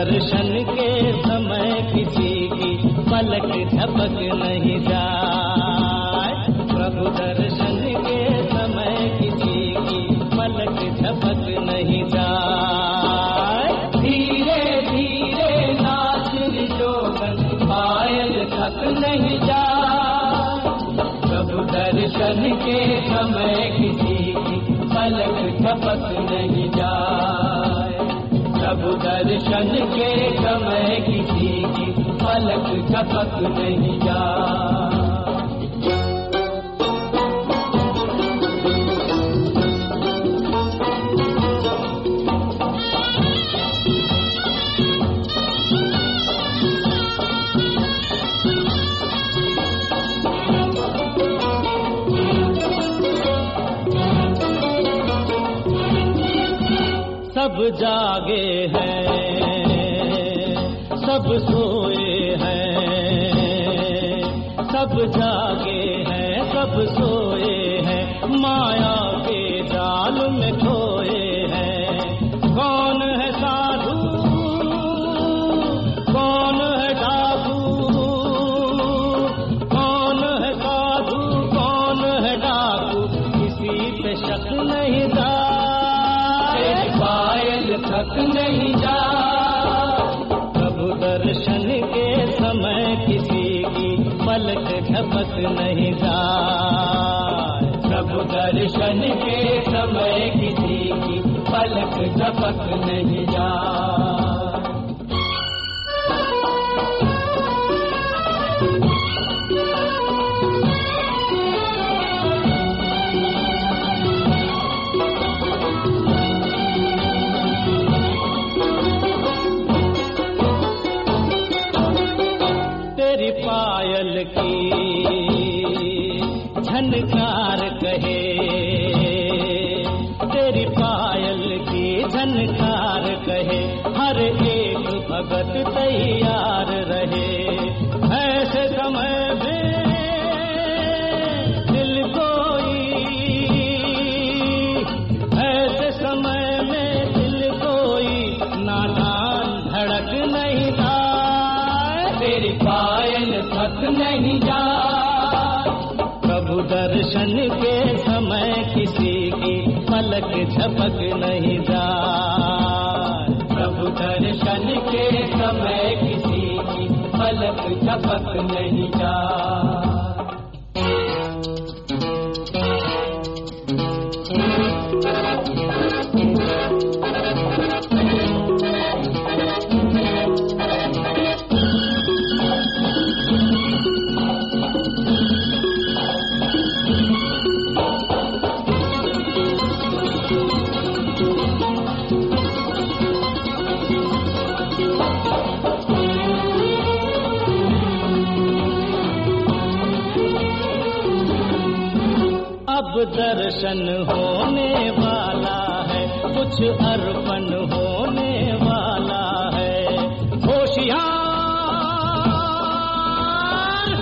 दर्शन के समय किसी की पलक झपक नहीं जाए। प्रभु दर्शन के समय किसी की पलक झपक नहीं जाए। धीरे धीरे नाच जोगन पायल थक नहीं जाए। प्रभु दर्शन के समय किसी की पलक झपक नहीं जाए। प्रभु दर्शन के समय किसी की पलक झपक नहीं जाए। सब जागे हैं, सब सोए हैं, सब जागे हैं, सब सोए हैं, माया के जाल में खोए हैं। कौन है साधु, कौन है डाकू, कौन है साधु, कौन है डाकू, किसी पे शक नहीं था। थक नहीं जा। प्रभु दर्शन के समय किसी की पलक झपक नहीं जाए। प्रभु दर्शन के समय किसी की पलक झपक नहीं जाए। पायल की झनकार कहे, तेरी पायल की झनकार कहे, हर एक भगत तैयार रहे। ऐसे समय में दिल कोई, ऐसे समय में दिल कोई नादान धड़क नहीं था। तेरी पायल थक नहीं जा। प्रभु दर्शन के समय किसी की पलक झपक नहीं जाए। प्रभु दर्शन के समय किसी की पलक झपक नहीं जाए। अब दर्शन होने वाला है, कुछ अर्पण होने वाला है। होशियार,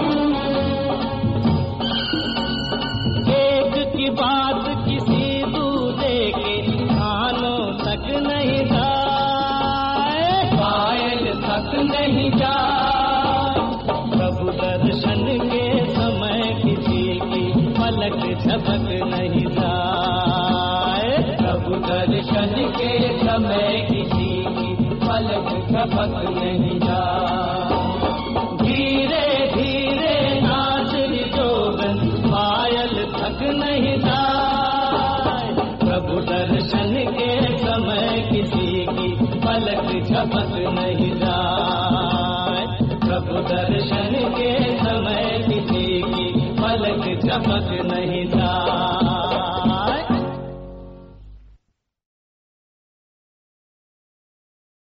एक की बात किसी दूसरे के कानों तक नहीं जाए। पायल तक नहीं जाए। प्रभु दर्शन के समय किसी की पलक झपक नहीं जाए। प्रभु दर्शन के समय किसी की पलक झपक नहीं जाए। धीरे धीरे नाच जोगन पायल थक नहीं जाए। प्रभु दर्शन के समय किसी की पलक झपक नहीं जाए। प्रभु दर्शन के समय किसी की पलक झपक नहीं जाए।